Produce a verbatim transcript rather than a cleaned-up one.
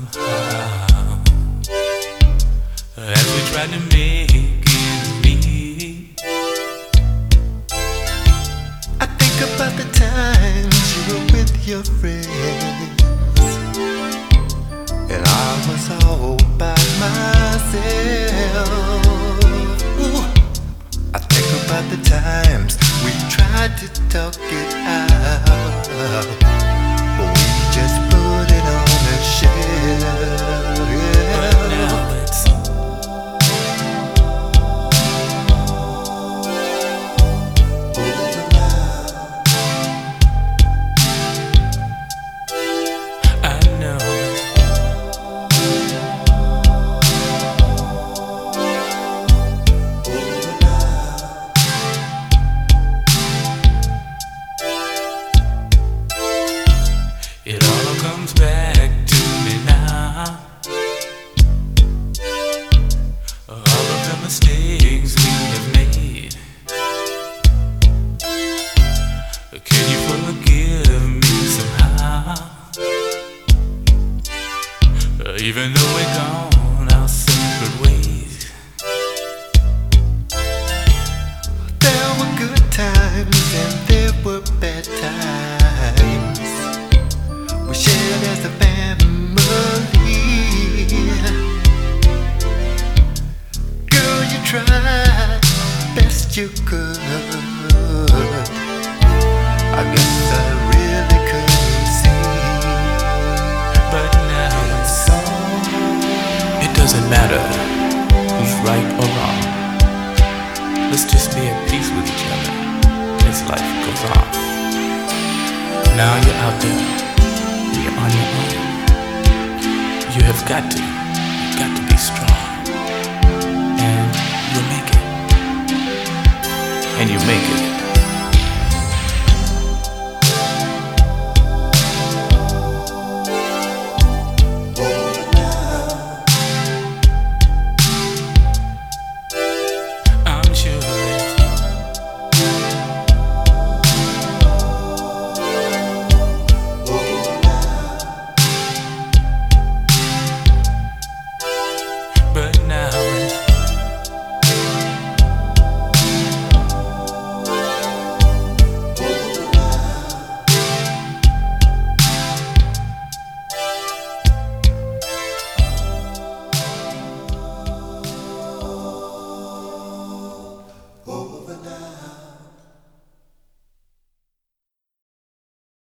somehow as we try to make ends meet. I think about the times you were with your friends and I was all by myself. Ooh. I think about the times we tried to talk it out, but we just put it on a shelf. Yeah. But now it's over now. I know Over now. it all comes back to me now. All of the mistakes we have made. Can you forgive me somehow? Even though we're gone our separate ways. There were good times and there were bad times. We shared as a family. Girl, you tried best you could. I guess I really couldn't see. But now it's it doesn't matter who's right or wrong. Let's just be at peace with each other as life goes on. Now you're out there, you're on your own. You have got to, you've got to be strong. And you'll make it. And you make it.